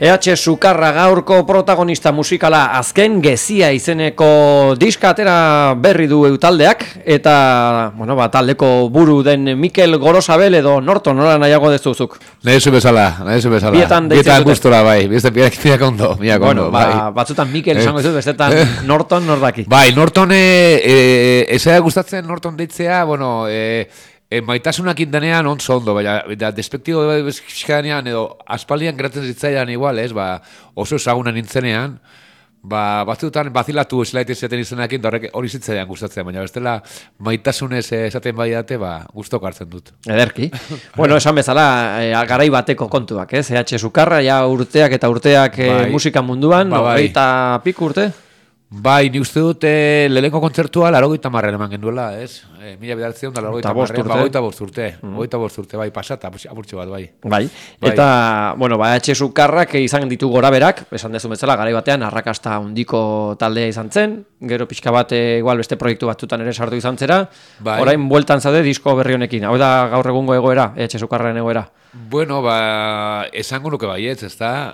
EH Sukarra gaurko protagonista musikala azken gezia izeneko diska atera berri du taldeak eta taldeko buru den Mikel Gorosabel edo Norton nola nahiago dezuzuk. Nahizu bezala. Bietan gustora bai, beste piak ondo. Batzutan Mikel esango dizut, bestetan Norton nordaki. Bai, Norton ezea gustatzen Norton deitzea, maitasunak indanean ondo, baina despektibo eskanean edo aspaldian geratzen zitzaidan igual, oso ezagunan nintzenean, batzutan bazilatu eselaite izaten izenakin, hori zitzaidan gustatzen, baina bestela maitasunez esaten baiate, gustoko hartzen dut. Ederki. Esan bezala, garai bateko kontuak, ez? EH Sukarra, urteak eta urteak musika munduan, eta pik urte? Bai, ni uste dut lehenko kontzertua 80 eman genduela, ez? 1985 urte. 85 urte, bai, pasata, apurtxo bat, bai. Bai, eta, EH Sukarrak izan ditu goraberak, esan dezu bezala, garai batean, arrakasta handiko taldea izan zen, gero pixka bat, igual beste proiektu batzutan ere sartu izan zera, orain bueltan zade disko berri honekin, hau da gaur egungo egoera, EH Sukarraren egoera? Esango nuke baietz, ez da?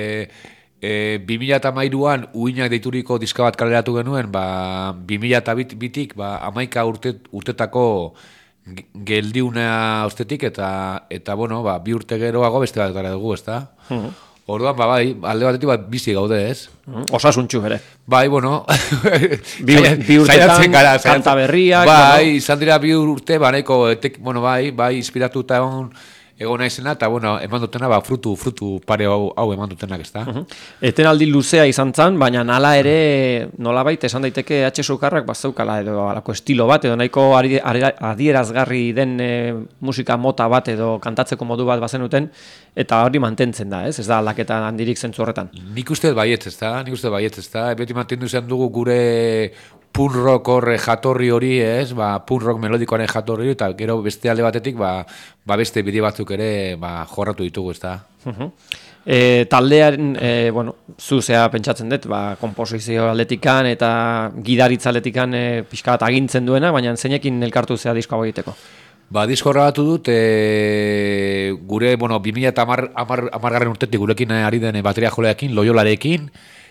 2013an uinak deituriko diska bat kaleratu genuen, 2002tik 11 urtetako geldiuna ostetik eta 2 urte geroago beste bat gara dugu, ezta? Orduan, alde batetik bizi gaude, ez? Osasuntxu bere. Bai, bi urtetan, kanta berriak. Bai, izan dira 2 urte, inspiratuta egon naizena, eta eman dutena, frutu pare hau eman dutenak, ez da? Etenaldi luzea izan zan, baina nala ere nolabait esan daiteke EH Sukarrak bazeukala edo alako estilo bat, edo nahiko adierazgarri den musika mota bat edo kantatzeko modu bat bazenuten, eta hori mantentzen da, ez? Ez da aldaketa handirik zentzu horretan. Nik uste baietz, ez da? Beti mantendu zen dugu gure punk rock horre jatorri hori, ez? Punk rock melodikoaren jatorri hori, eta gero beste alde batetik, beste bide batzuk ere jorratu ditugu, ez da? Taldearen, zu zea pentsatzen dut, komposizio aldetikan eta gidaritza aldetikan pixka bat agintzen duena, baina zeinekin elkartu zea disko hau egiteko? Disko horregatu dut, gure, 2010 urtetik gurekin ari den bateria joleakin, Loyolarekin,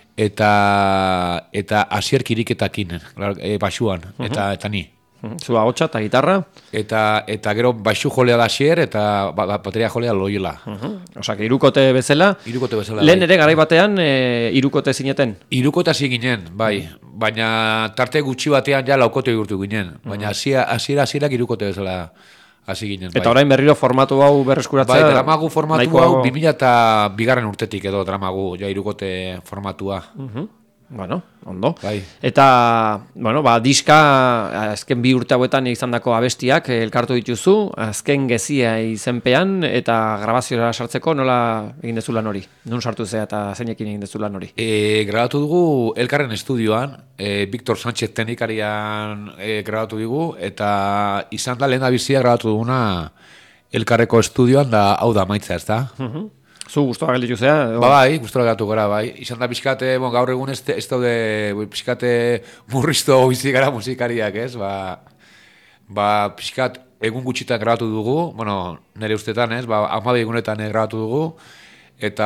eta Asier Kiriketakin, basuan, eta ni. Zua hotxa eta gitarra? Eta gero baixu jolea da Asier, eta bateria jolea Loyola. Osak, irukote bezala? Irukote bezala, lehen ere garai batean irukote zineten? Irukote hasi ginen, bai. Baina tarte gutxi batean ja laukote igurtu ginen. Baina hasierak irukote bezala hasi ginen. Eta orain berriro formatu hau berreskuratzea? Bai, dramagu formatu hau 2002 urtetik edo dramagu, ja irukote formatua. Ondo. Bai. Eta, diska azken 2 urte hauetan izandako abestiak elkartu dituzu, azken gezia izenpean eta grabaziora sartzeko nola egin dezu lan hori? Nun sartu zea eta zeinekin egin dezu lan hori? Grabatu dugu Elkarren estudioan, Victor Sánchez teknikarian grabatu dugu, eta izan da lehen abizia grabatu duguna Elkarreko estudioan, da hau da maitza, ez da? Zu guztua gelditu zea? Bai, guztua gelditu gara, bai. Izan da pixkate, gaur egun ez daude pixkate murrizto bizi gara musikariak, ez? Pixkat egun gutxitan grabatu dugu, nire ustetan, ez? 12 egunetan grabatu dugu, eta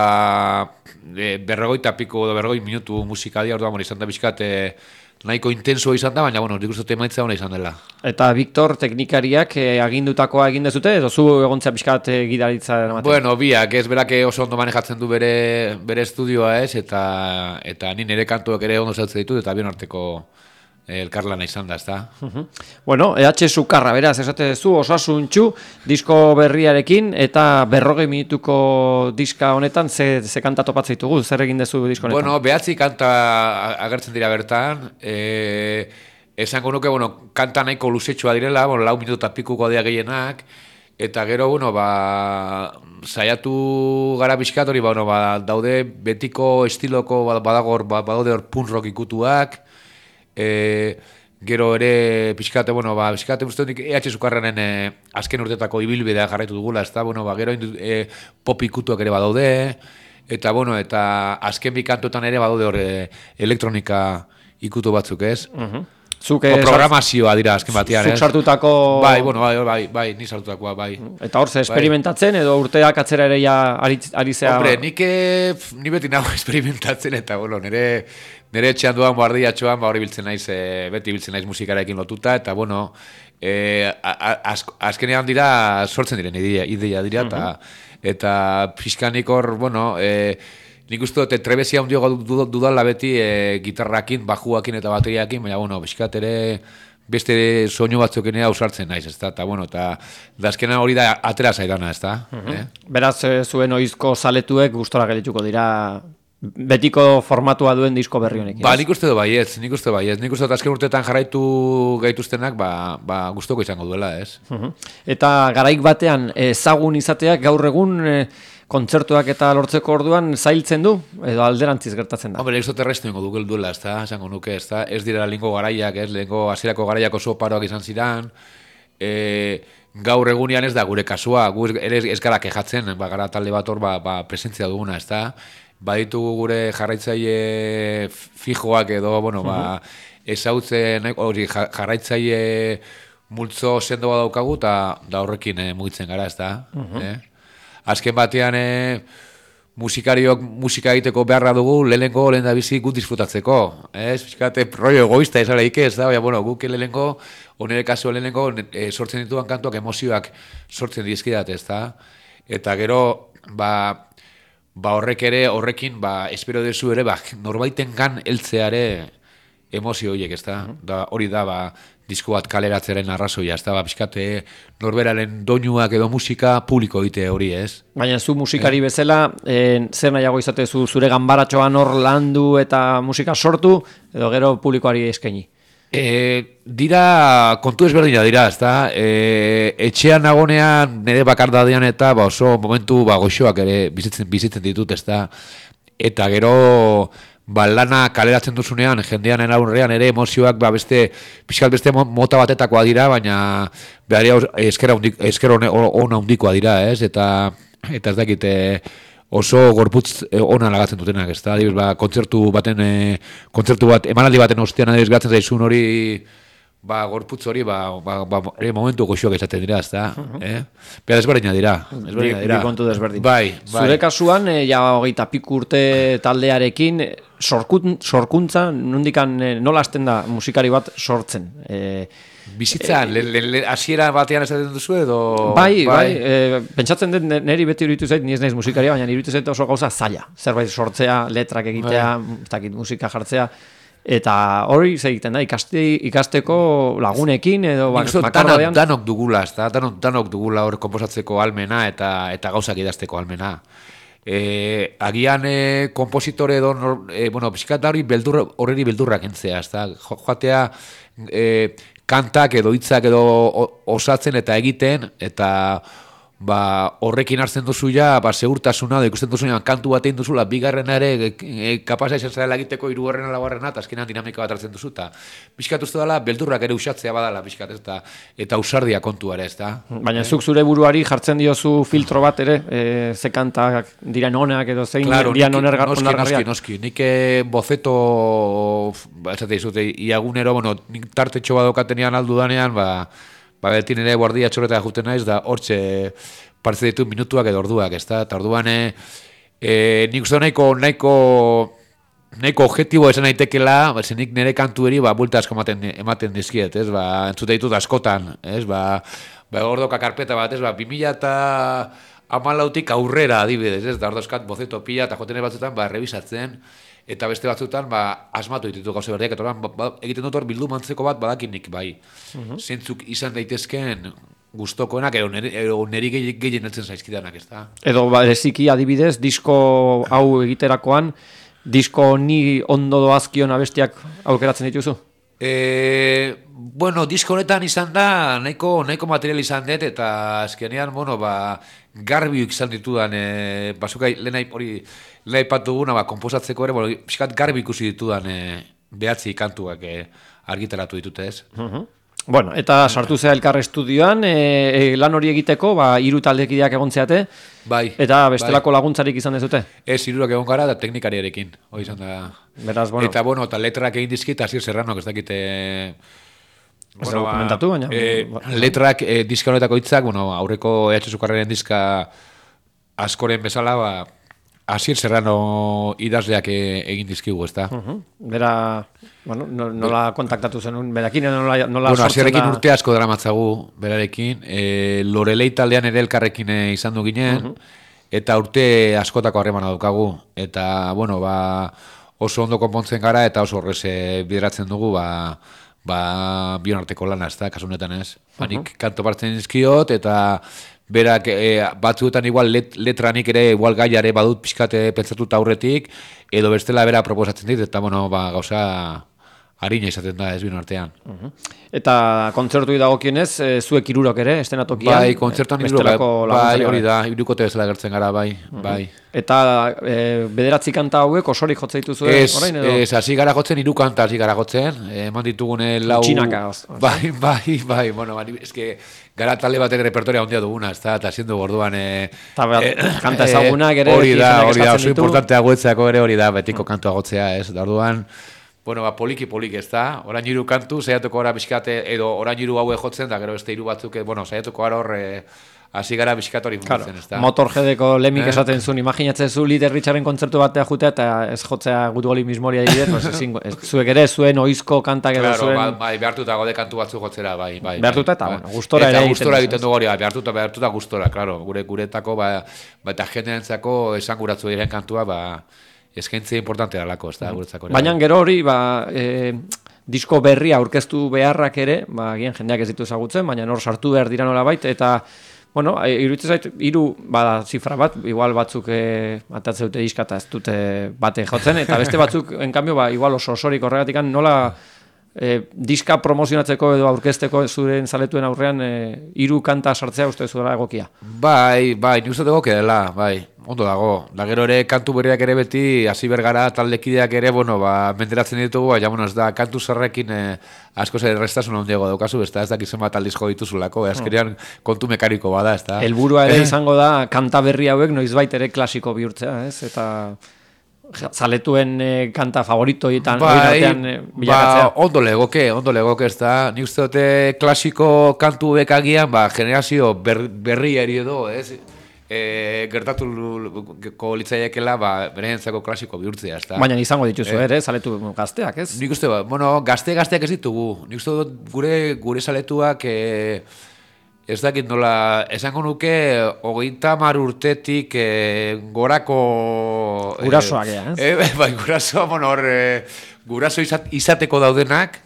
40 minutu musikadia, orduan, izan da pixkate nahiko intensoa izan da, baina, nik uste emaitza hona izan dela. Eta Victor teknikariak agindutakoa egin dezute, edo zu egontzea pixkat gidaritza eramaten? Biak, ez berak oso ondo manejatzen du bere estudioa, ez, eta ni nire kantuak ere ondo zautzen ditut, eta bion arteko elkarlana izan da, ez da. EH Sukarra, beraz, esate zu, osasuntxu, disko berriarekin, eta 40 minutuko diska honetan, ze kanta topatzen ditugu, zer egin dezu disko honetan? 9 kanta agertzen dira bertan, esango nuke, kanta nahiko luzetxua direla, 4 minutu eta pikuko dira gehienak, eta gero, saiatu gara pixkat hori, daude betiko estiloko, badaude hor punk rock ikutuak, gero ere pixkate, pixkate uste dut EH Sukarraren azken urtetako ibilbidea jarraitu dugula, ez da, gero pop ikutuak ere badaude, eta azken bi kantuetan ere badaude hor elektronika ikutu batzuk, ez? programazioa dira azken batean. Zuk sartutako... Bai, ni sartutakoa, bai. Eta hor, experimentatzen edo urteak atzera ere ari zea... Hombre, ni beti nago experimentatzen eta, bueno, nire etxean duan guardiatxoan, hori biltzen naiz, beti biltzen naiz musikarekin lotuta, eta, bueno, azkenean dira, sortzen diren ideia dira, eta pixkanik hor, bueno, nik uste dut, trebezia hundio dudala beti gitarrakin, bajuakin eta bateriakin, baina, bueno, pixkat ere beste soinu batzukenea ausartzen naiz, ezta? Eta, bueno, eta azkenean hori da atera zaidana, ezta? Beraz, zuen oizko zaletuek gustora geldituko dira betiko formatua duen disko berri honekin. Nik uste dut baietz. Nik uste dut azken urteetan jarraitu gaituztenak, gustoko izango duela, ez? Eta garaik batean ezagun izateak gaur egun kontzertuak eta lortzeko orduan zailtzen du, edo alderantziz gertatzen da? Hombre, ez dut errestu ingo dugel duela, ez da, esango nuke, ez da, ez dira lehenko garaiak, ez, lehenko hasierako garaiak oso paroak izan ziren, gaur egunean ez da gure kasua, gu ez gara kejatzen, gara talde bat hor presentzia duguna, ez da, baditugu gure jarraitzaile fijoak edo, bueno, ezautzen, hori jarraitzaile multzo sendo bat daukagu, eta horrekin mugitzen gara, ez da, azken batean musikariok musika egiteko beharra dugu lehen da bizi gut disfrutatzeko. Fiskate, rollo egoista ez alaik ez da, baina, bueno, guk lehenko, onere kasu lehenko, sortzen dituan kantuak emozioak sortzen dizkidat, ez da. Eta gero, horrek ere, horrekin, espero dezu ere, norbaiten gan heltzeare emozio horiek, ez da. Hori da, disko bat kaleratzeren arrazoia, ez da, pixkate norberaren doinuak edo musika publiko egite hori, ez? Baina zu musikari bezala, zer nahiago izatezu zure ganbaratxoan hor landu eta musika sortu, edo gero publikoari eskaini? Dira, kontu ezberdina dira, ez da, etxean nagonean nire bakardadean eta oso momentu goxoak ere bizitzen ditut, ez da, eta gero... lana kaleratzen duzunean, jendean aurrean ere emozioak pixkat beste mota batetakoa dira, baina esker ona handikoa dira, ez? Eta ez dakit oso gorputz ona lagatzen dutenak, ez da? Kontzertu bat, emanaldi baten ostean adibidez gatzen zaizun hori, gorputz hori, momentu goxoak esaten dira, ez da? Bera desberdina dira. Bi kontu desberdin. Bai. Zure kasuan, ja 25 urte taldearekin, sorkuntza, nondikan nola hasten da musikari bat sortzen? Bizitzan, hasiera batean esaten duzu edo... Bai, pentsatzen dut niri beti iruditu zait, ni ez naiz musikaria, baina iruditu zait oso gauza zaila. Zerbait sortzea, letrak egitea, musika jartzea... Eta hori egiten da, ikasteko lagunekin edo bakardadean. Danok dugula, danok dugula hor konposatzeko almena eta gauzak idazteko almena. Agian kompositore edo, pixkat hori horreri beldurrak entzea, joatea kantak edo hitzak edo osatzen eta egiten, eta horrekin hartzen duzu ja, segurtasuna, da ikusten duzu kantu bat egin duzula, bigarrena ere kapasa izan zela egiteko, hirugarrena, laugarrena, eta azkenean dinamika bat hartzen duzu, eta pixkat uste dela, beldurrak ere usatzea badala, pixkat, eta usardia kontu ere, ez da. Baina zuk zure buruari jartzen diozu filtro bat ere, ze kantak diren onak edo zein dian onargarriak? Noski, nik bozeto, esate izute, iagunero, nik tartetxo badokatenean aldudanean, beti nire guardia txorreta juten naiz, da hortxe partze ditu minutuak edo orduak, ez da? Eta orduan, nik uste nahiko objektibo esan naitekela, nik nire kantueri bulta asko ematen dizkiet, ez? Entzute ditut askotan, ez? Ordoka karpeta bat, ez? 2014tik aurrera adibidez, ez? Da ordozkat bozeto pila eta joten batzutan, rebisatzen, eta beste batzutan, asmatu ditutu gauze berdiak, eta egiten dut hor bildu mantzeko bat badakinik, bai. Zentzuk izan daitezken gustokoenak, edo neri gehien eltzen zaizkidanak, ez da. Edo bereziki adibidez, disko hau egiterakoan, disko ni ondo doazkion abestiak aukeratzen dituzu? Disko honetan izan da, nahiko material izan dut, eta azkenean, garbiuk izan ditudan, bazuka lehen aipatu guna, konposatzeko ere, pixkat garbi ikusi ditudan behatzi kantuak argitaratu ditute, ez? Eta sartu zea Elkar Estudioan, lan hori egiteko, 3 taldekideak egon zeate, eta bestelako laguntzarik izan dezute? Ez, 3 egon gara, da teknikariarekin, hori izan da... Beraz, bueno. Eta, eta letrak egin dizkit, Asier Serranok, ez dakite... Ez da dokumentatu, baina... letrak, diska honetako hitzak, aurreko EH Sukarraren diska askoren bezala, Asier Serrano idazleak egin dizkigu, ez da? Bera, nola kontaktatu zenun, berakin, nola sortzen da... Asierrekin urte asko daramatzagu, berarekin, Lorelei taldean ere elkarrekin izan du ginen, eta urte askotako harremana daukagu, eta, oso ondo konpontzen gara, eta oso horrez bideratzen dugu, bion arteko lana, ez da, kasunetan ez. Nik kanto partzen dizkiot, eta berak batzuetan igual letranik ere, igual gaiare badut pixkate pentsatuta aurretik, edo bestela bera proposatzen dit, eta gauza harina izaten da ez bion artean. Eta kontzertu dagokienez, zuek hirurok ere, estenatokian? Bai, kontzertuan hirurok, hori da, hirukote bezala gertzen gara, bai. Eta bederatzi kanta hauek osorik jotzen dituzue orain edo? Ez, hasi gara jotzen, 3 kanta hasi gara jotzen, eman ditugune 4... Txinaka. Bai, eske gara talde batek repertoria handia duguna, ez da, eta haciendo gorduan... Kanta ezagunak ere... Hori da, oso importantea guetzeako ere hori da, betiko kantua gotzea, ez, da orduan... poliki, ez da, orain 3 kantu, saiatuko gara bizkate, edo orain 3 haue jotzen, da gero beste 3 batzuk, saiatuko gara hor, hasi gara bizkat hori funtzen, ez da. Motorheadeko lemik esaten zuen, imaginatzen zu Little Richarden kontzertu batea jutea, eta ez jotzea Good Golly Mismoria adibidez, zuek ere, zuen oizko kantak edo zuen... Claro, behartuta gode kantu batzu jotzera, bai. Behartuta eta, gustora ere egiten. Eta gustora egiten dugu hori, behartuta gustora, claro, guretako, eta jendeantzako esanguratzu diren kantua, eskaintzea importantea dalako, ez da, guretzako. Baina gero hori, disko berria aurkeztu beharrak ere, agian jendeak ez ditu ezagutzen, baina hor sartu behar dira nola bait, eta, iruditzen zait, 3 zifra bat, igual batzuk atatzen dute diska eta ez dute bate jotzen, eta beste batzuk, en cambio, igual osorik horregatik, nola diska promozionatzeko edo aurkezteko zuren zaletuen aurrean 3 kanta sartzea uste zuela egokia. Bai, nik uste dugu dela, bai. Ondo dago. Da gero ere kantu berriak ere beti hasi bergara taldekideak ere, menderatzen ditugu, ez da kantu zerrekin asko zer errestasun handiago daukazu, ez da kizen bat aldizko dituzulako, azkenean kontu mekaniko bada, ez da. Helburua ere izango da kanta berri hauek noizbait ere klasiko bihurtzea, ez? Eta zaletuen kanta favoritoetan bilakatzea. Ondo legoke, ez da. Nik uste dute klasiko kantu bekagian, generazio berri eri edo, ez? Gertatuko litzaiekela berentzako klasiko bihurtzea, ez da. Baina izango dituzu ere, zaletu gazteak, ez? Nik uste, gazteak ez ditugu. Nik uste dut gure zaletuak ez dakit nola, esango nuke 30 urtetik gorako... Gurasoak, ez? Bai, gurasoa, guraso izateko daudenak,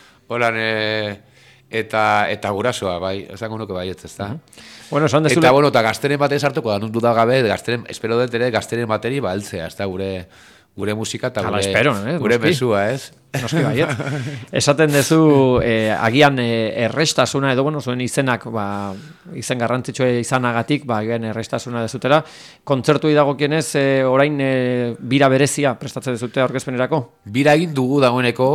eta gurasoa, bai, esango nuke baietz, ez da. Eta gazteren batean sartuko da, nuntu da gabe, espero dut ere gazteren bateri heltzea, ez da, gure musika eta gure mesua, ez? Noski baiet. Esaten dezu, agian errestasuna edo, zuen izenak, izen garrantzitsua izanagatik, agian errestasuna dezutela. Kontzertu dagokienez, orain bira berezia prestatzen dezute aurkezpenerako? Bira egin dugu dagoeneko,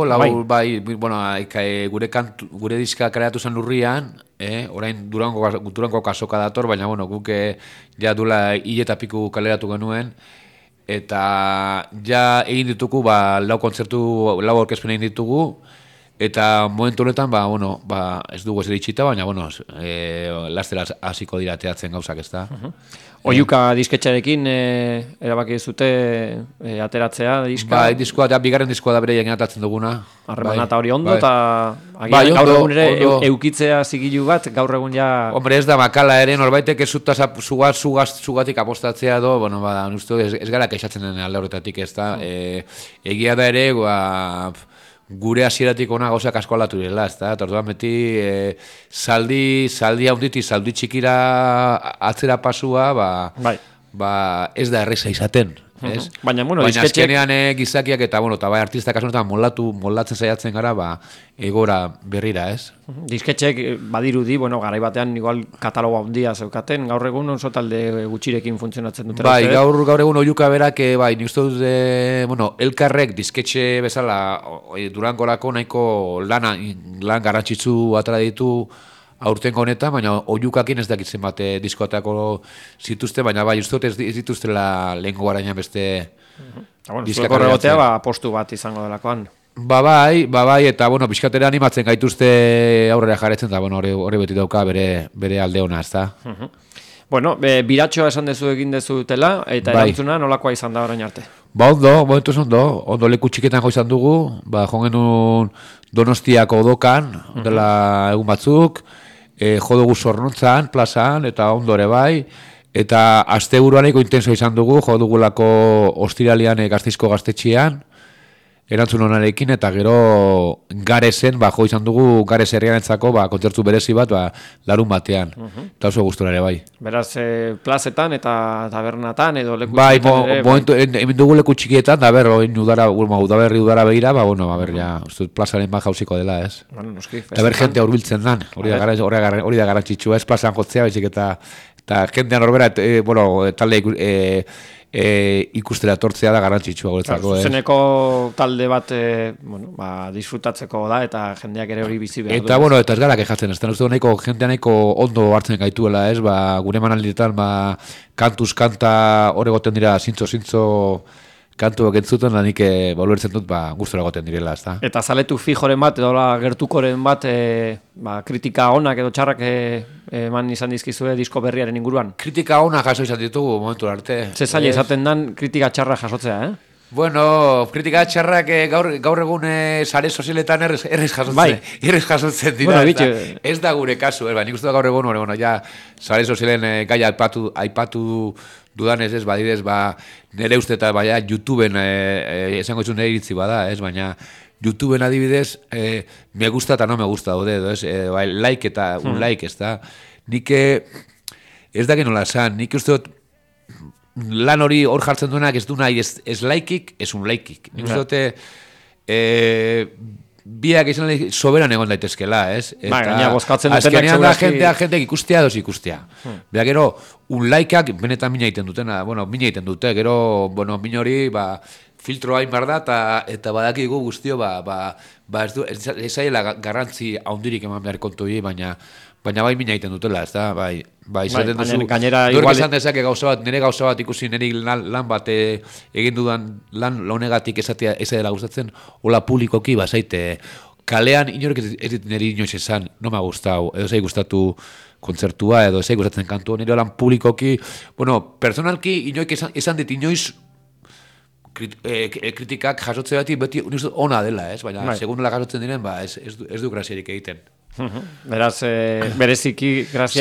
gure diska kreatu zen lurrian, orain Durango kasoka dator, baina guk ja dula hil eta piku kaleratu genuen, eta ja egin ditugu, 4 kontzertu, 4 aurkezpen egin ditugu, eta momentu honetan, ez dugu ez eritxita, baina, lastera hasiko dira teatzen gauzak, ez da. Oiuka disketxarekin erabaki zute ateratzea diska? Diskoa, bigarren diskoa da bere jenatatzen duguna. Harremana eta hori ondo, eta gaur egun ere eukitzea zigilu bat, gaur egun ja... Hombre, ez da makala ere, norbaitek ez zugatik apostatzea edo, ez gara keixatzen den alde horretatik, ez da. Egia da ere, gure hasieratik ona gauzak asko aldatu direla, ez da, eta orduan beti zaldi haunditi, zaldi txikira atzera pasua, ez da erreza izaten, ez? Baina azkenean gizakiak eta bai artistak kasunetan moldatzen saiatzen gara, egora berrira, ez? Disketxek badirudi, garai batean igual katalogo handia zeukaten, gaur egun oso talde gutxirekin funtzionatzen dutela. Bai, gaur egun oiuka berak, nik uste dut, elkarrek disketxe bezala Durangorako nahiko lan garrantzitsu atera ditu aurtengo honetan, baina oiukakin ez dakitzen bat diskoatako zituzte, baina bai, uste dut ez dituztela lehengo garaina beste Zuek horregotea, postu bat izango delakoan. Bai, eta, pixkatera animatzen gaituzte aurrera jarretzen, eta, hori beti dauka bere alde hona, ez da. Biratxoa esan dezu egin dezutela, eta erantzuna nolakoa izan da orain arte? Ondo leku txiketan jo izan dugu, jo genuen Donostiako dokan, dela egun batzuk, jo dugu Zornotzan, plazan, eta ondo ere bai, eta aste buruaneko intenso izan dugu, jo dugulako ostiralian Gasteizko gaztetxean, erantzun honarekin, eta gero Garesen, jo izan dugu Gares herrianetzako kontzertu berezi bat, larun batean, eta oso gustura ere bai. Beraz, plazetan eta tabernatan edo leku txikietan? Bai, hemen dugu leku txikietan, da udaberri udara behira, plazaren bat jauziko dela, ez? Eta jente hurbiltzen dan, hori da garantzitsua, ez plazan jotzea, baizik eta jendean horbera, talde ikustera tortzea da garantzitsua guretzako. Zuzeneko talde bat disfrutatzeko da eta jendeak ere hori bizi behar du. Eta ez gara kejatzen, ez da jendean nahiko ondo hartzen gaituela, ez, gure manaldietan kantuz kanta hor egoten dira zintzo kantuak entzuten, da nik ulertzen dut gustora egoten direla, ez da. Eta zaletu fijoren bat, edo gertukoren bat, kritika onak edo txarrak eman izan dizkizue disko berriaren inguruan? Kritika onak jaso izan ditugu momentu arte. Ze zaila izaten dan kritika txarra jasotzea, kritika txarrak gaur egun sare sozialetan errez jasotzen dira. Ez da gure kasu, nik uste da gaur egun, sare sozialen gai aipatu dudanez ez, badidez, nire uste eta YouTubeen esango izun nire iritzi bada, ez, baina YouTubeen adibidez, me gusta eta no me gusta, like eta un like, ez da. Nik ez da genola esan, nik uste dut lan hori hor jartzen duenak ez du nahi ez laikik, ez un laikik. Nik uste dut biak izan soberan egon daitezkela, ez? Gaina bozkatzen dutenak azkenean da jenteak ikustea doz ikustea. Beha gero, un laikak benetan mina egiten dutena, mina egiten dute, gero, mina hori, filtroa hain behar da, eta badakigu guztio, ez zaiela garrantzi haundirik eman behar kontu baina bai mina egiten dutela, ez da, bai, izaten duzu, duerk esan dezake gauza bat, nire gauza bat ikusi nire lan bat egin dudan lan honegatik ez dela gustatzen, hola publikoki, zaite, kalean inorek ez dit nire inoiz esan, no me ha gustau, edo zai gustatu kontzertua, edo zai gustatzen kantu, nire lan publikoki, personalki inoik esan dit inoiz kritikak jasotze beti ona dela, ez? Baina, segun nola jasotzen diren, ez du graziarik egiten. Beraz, bereziki grazia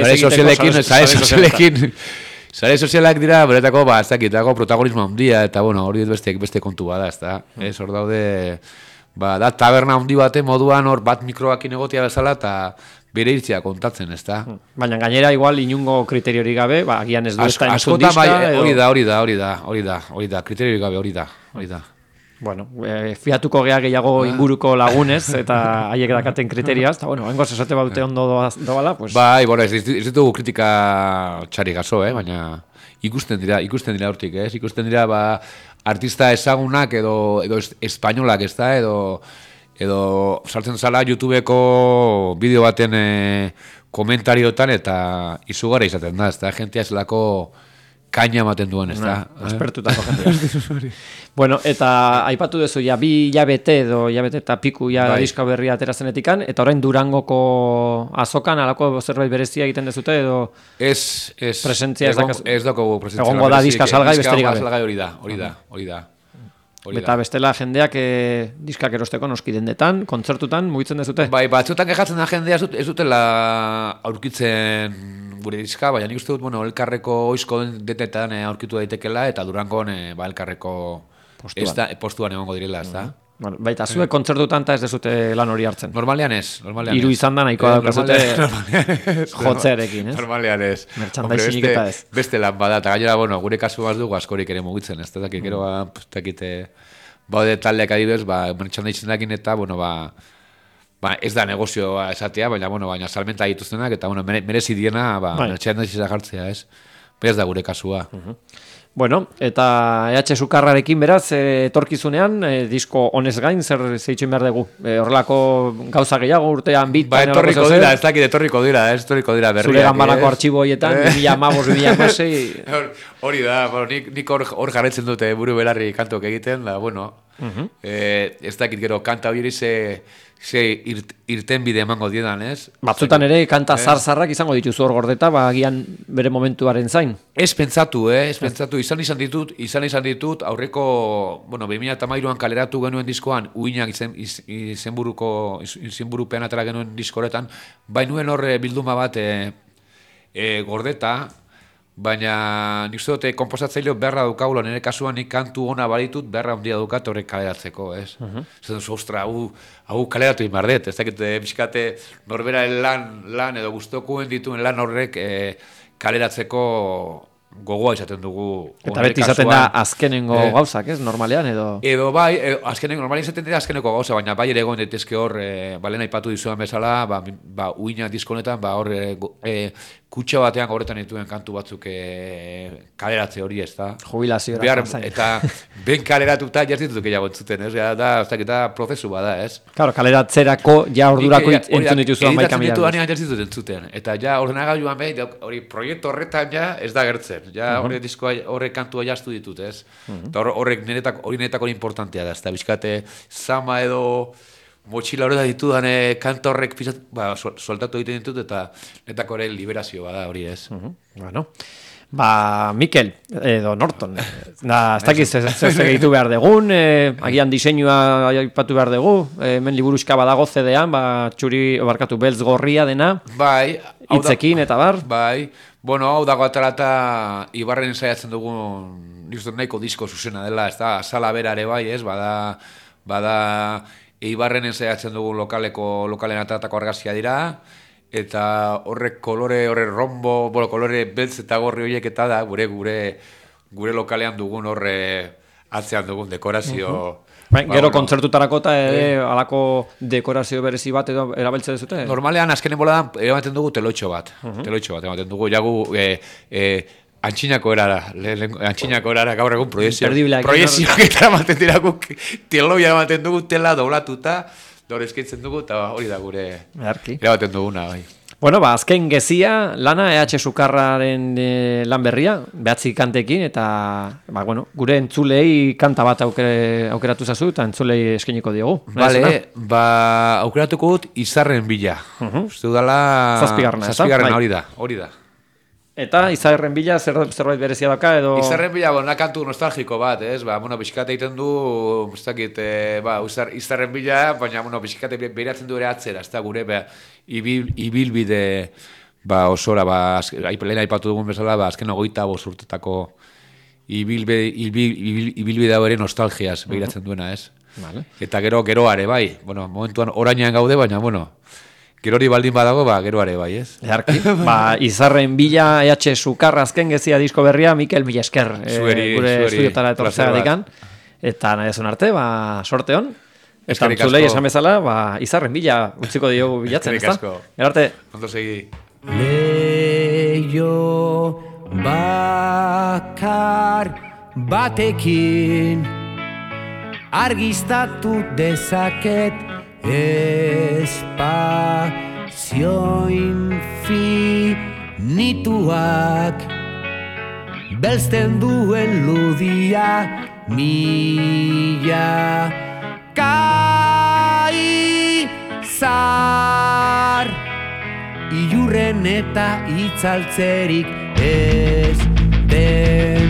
Sare sozialak dira, beretako, ez dakitako protagonismo handia, eta, hori beste kontu bada, ez da? Ez, hor daude, da taberna handi bate moduan hor bat mikroakin egotia bezala, eta bere irtzia kontatzen, ez da? Baina gainera igual inungo kriteriori gabe, agian ez du ez da entzun diska, hori da, kriteriori gabe, hori da. Bueno, fiatuko gehiago inguruko lagunez, eta haiek dakaten kriterioaz, eta hengoz esate baute ondo doala, pues... Bai, ez ditugu kritika txari gazo, baina ikusten dira hortik, ikusten dira, artista ezagunak edo espainolak, ez da, edo saltzen zala YouTubeko bideo baten komentariotan, eta izugarri izaten da, ez da, jentia zelako kaina ematen duen, ez da. Espertutako jentia. Bueno, eta aipatu duzu, bi hilabete eta piku diska berria aterazenetikan, eta orain Durangoko azokan, alako zerbait berezia egiten dezute, edo presentzia ez dakaz... Ez dako presentzia. Egongo da diska salgai besterik gabe. Diska salgai hori da. Eta bestela jendeak diskak erosteko noski dendetan, kontzertutan, mugitzen dezute? Bai, batzuetan kejatzen da jendea ez dutela aurkitzen gure diska, baina nik uste dut, elkarreko oizko detetan aurkitu daitekela, eta Durangon elkarreko postuan egongo direla, ez da? Baita, zuek kontzertutan eta ez dezute lan hori hartzen? Normalean ez. Hiru izan da nahikoa daukazute jotzearekin, ez? Normalean ez. Merchandising eta ez. Beste lan bada, eta gainera, gure kasu bat dugu askorik ere mugitzen, ez da, gero, baude taldeak adibidez, merchandisingakin eta, ez da negozioa esatea, baina salmenta dituztenak, eta merezi diena, merchandising jartzea, ez? Ez da gure kasua. Bueno, eta EH Sukarrarekin beraz, etorkizunean, disko honez gain, zer zeitzen behar dugu? Horrelako gauza gehiago urtean bit. Ba, etorriko dira, ez dakit etorriko dira berriak. Zure ganbalako artxibo horietan, 2015-2016. Hori da, nik hor jarretzen dute buru belarri kantok egiten, da, bueno, ez dakit gero kanta hori ze irten bide emango diedan, ez? Batzutan ere, kanta zarzarrak izango dituzu hor gordeta, agian bere momentuaren zain. Ez pentsatu, izan izan ditut, aurreko, bueno, 2013an kaleratu genuen diskoan, uinak izenburupean atara genuen diskoretan, bainuen horre bilduma bat gordeta, baina nik uste dute komposatzaileo beharra daukagula, nire kasuan nik kantu ona balitut beharra handia daukat horrek kaleratzeko, ez? Zaten ostra, hau kaleratu imardet, ez dakit, bizkate norberaren lan edo guztokuen dituen lan horrek kaleratzeko gogoa izaten dugu. Eta beti izaten da azkenengo gauzak, ez? Normalean edo... Edo bai, normalean izaten dira azkeneko gauza, baina bai ere egon daitezke hor, balen aipatu dizuan bezala, uina diskonetan, hor kutxa batean horretan dituen kantu batzuk kaleratze hori, ez da? Jubilazio. Eta ben kaleratuta jartitutuk gehiago entzuten, ez? Da prozesu bada, ez? Claro, kaleratzerako ja ordurako entzun dituzuan maika mila. Jartitut entzuten, eta ja ordenagailuan behin, hori proiektu horretan ja ez da gertzen. Ja horrek kantua jaztu ditut, ez? Eta horrek niretako importantea da, ez da, bizkate zama edo motxila horretan ditudan kanta horrek soltatu egiten ditut, eta netako ere liberazio bada hori, ez? Bueno, Mikel, edo Norton, ez dakiz zer gehitu behar dugun, agian diseinua aipatu behar dugu, hemen liburuzka badago CD-an, barkatu beltz gorria dena, hitzekin eta bar. Bai, bueno, hau dago atalata Ibarren ensaiatzen dugun, nik uste nahiko disko zuzena dela, ez da, azala berare bai, ez, bada Ibarren ensaiatzen dugun lokalen atalatako argazkia dira, eta horrek kolore rombo, kolore beltz eta gorri horiek eta da, gure lokalean dugun horre atzean dugun dekorazio. Gero kontzertutarako eta alako dekorazio berezi bat edo erabiltzen duzute? Normalean, azkenen boladan, ematen dugu teloitxo bat ematen dugu, jagu antxinako erara, gaur egun proiezioak eta ematen diraguk, teloia ematen dugu, tela doblatuta, dore eskaitzen dugu, eta hori da gure erabaten duguna, bai. Bueno, azken gezia, lana EH Sukarraren lan berria, behatzi kantekin, eta gure entzulei kanta bat aukeratu zazu, eta entzulei eskeniko diogu. Bale, aukeratuko dut Izarren bila. Uste dudala... Zazpigarrena, hori da. Eta Izarren bila zerbait berezia daka edo... Izarren bila, kantu nostalgiko bat, ez? Bizkate egiten du, ez dakit, Izarren bila, baina, bizkate behiratzen du ere atzera, ez da gure, ibilbide, osora, lehen aipatu dugun bezala, azken 25 urtetako ibilbide hau ere nostalgiaz behiratzen duena, ez? Eta geroare, bai, momentuan orainean gaude, baina, gerori baldin badago, geroare bai, ez? Earki. Izarren bila EH Sukarra azken gezia disko berria, Mikel mila esker gure estudiotara etortzeagatik. Eta nahi ezun arte, sorte hon. Eta entzulei esan bezala, Izarren bila utziko diogu bilatzen, ez da? Erarte. Ondo segi. Leio bakar batekin argiztatu dezaket espazio infinituak belzten duen ludia mila kaizar ilurren eta itzaltzerik ez den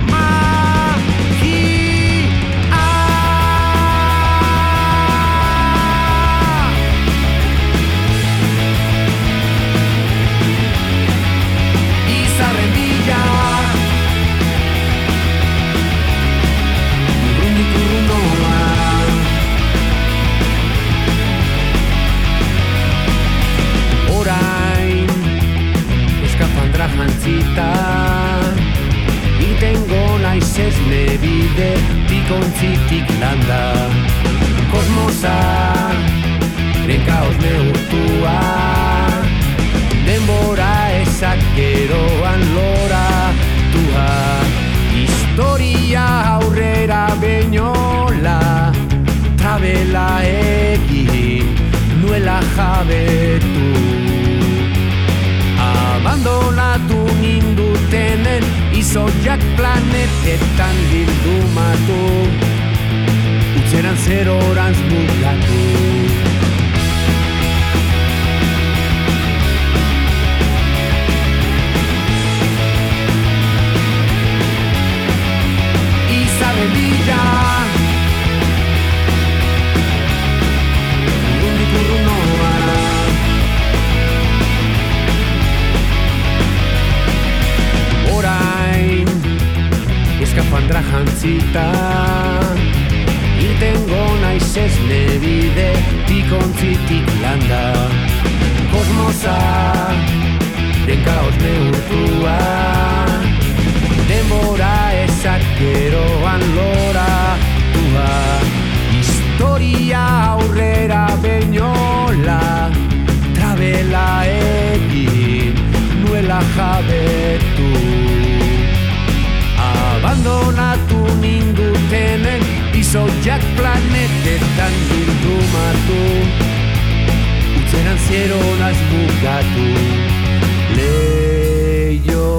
jantzita itengo naizez nebide tikontzitik landa kosmosa renkaoz neurtua denbora ezak geroan lora tua historia aurrera beinola, trabela egin nuela jabetu. Abandonatu nindutenen izoiak planetetan bildumatu, utzeran zerorantz mugatu. Isabelilla, urrundik urrunoa, orain eskafandra jantzita, irtengo naiz esne bide tikontzitik landa. Kosmosa den kaos neurtua, denbora ezakeroan loratua. Historia aurrera beinola, trabela egin nuela jabetu. Abandonatu nindutenen izoiak planetetan bildumatu, utzeran zieronaz bukatu. Leio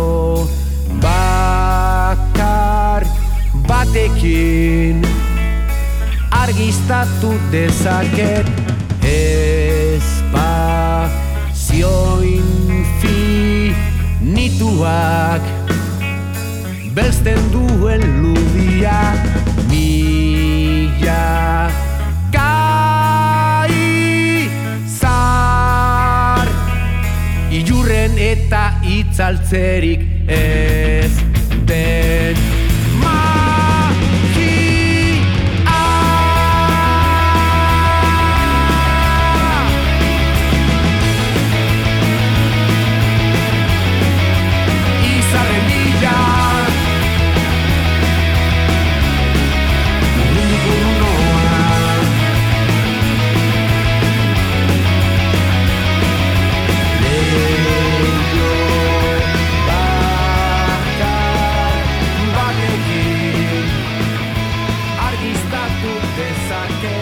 bakar batekin argiztatu dezaket espazio infinituak belzten duen ludia mila kaizar ilurren eta itzaltzerik ez den argiztatu dezaket